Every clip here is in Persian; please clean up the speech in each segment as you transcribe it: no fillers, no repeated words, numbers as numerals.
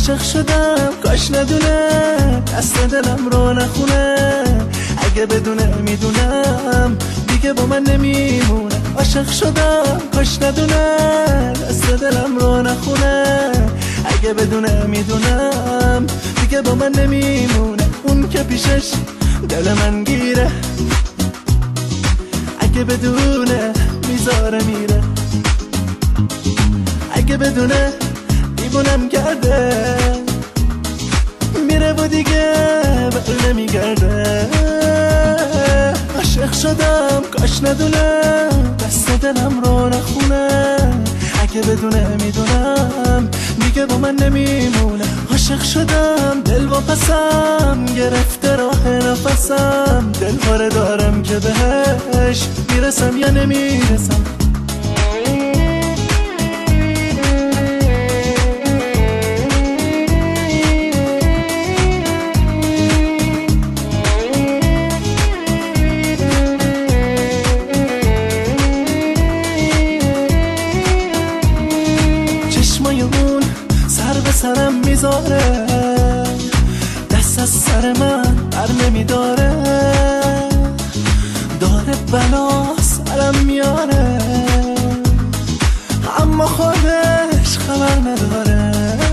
عاشق شدم کاش ندونه دست دلم رو نخونه، اگه بدونه میدونم دیگه با من نمیمونه. عاشق شدم کاش ندونه دست دلم رو نخونه، اگه بدونه میدونم دیگه با من نمیمونه. اون که پیشش دل من گیره، اگه بدونه میذاره میره، اگه بدونه دیوونم کرده میره و دیگه بر نمیگرده. عاشق شدم کاش ندونه دست دلم رو نخونه، اگه بدونه میدونم دیگه با من نمیمونه. عاشق شدم دل واپسم گرفته راه نفسم، دلهاره دارم که بهش میرسم یا نمیرسم. اون سر به سرم میذاره، دست از سر من بر نمیداره، داره بلا سرم میاره اما خودش خبر نداره.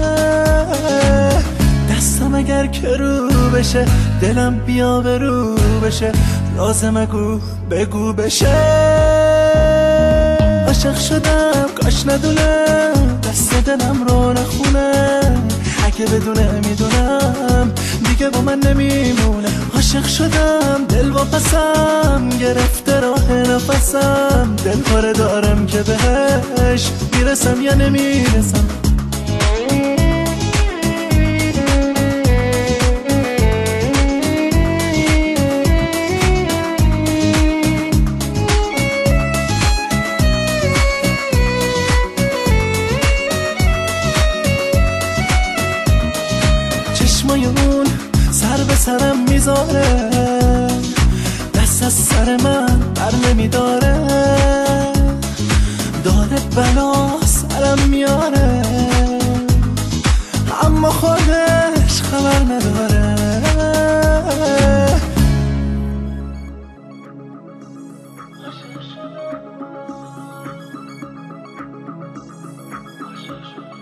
دستم اگر که رو بشه دلم بیا به رو بشه، لازمه بگو بشه. عاشق شدم کاش ندونه دست دلم رو نخونه، اگه بدونه میدونم دیگه با من نمیمونه. عاشق شدم دل واپسم گرفته راه نفسم، دلهاره دارم که بهش میرسم یا نمیرسم. چشمای اون سر به سرم میذاره، دست از سر من بر نمیداره، داره بلا سرم میاره اما خودش خبر نداره. عاشق شدم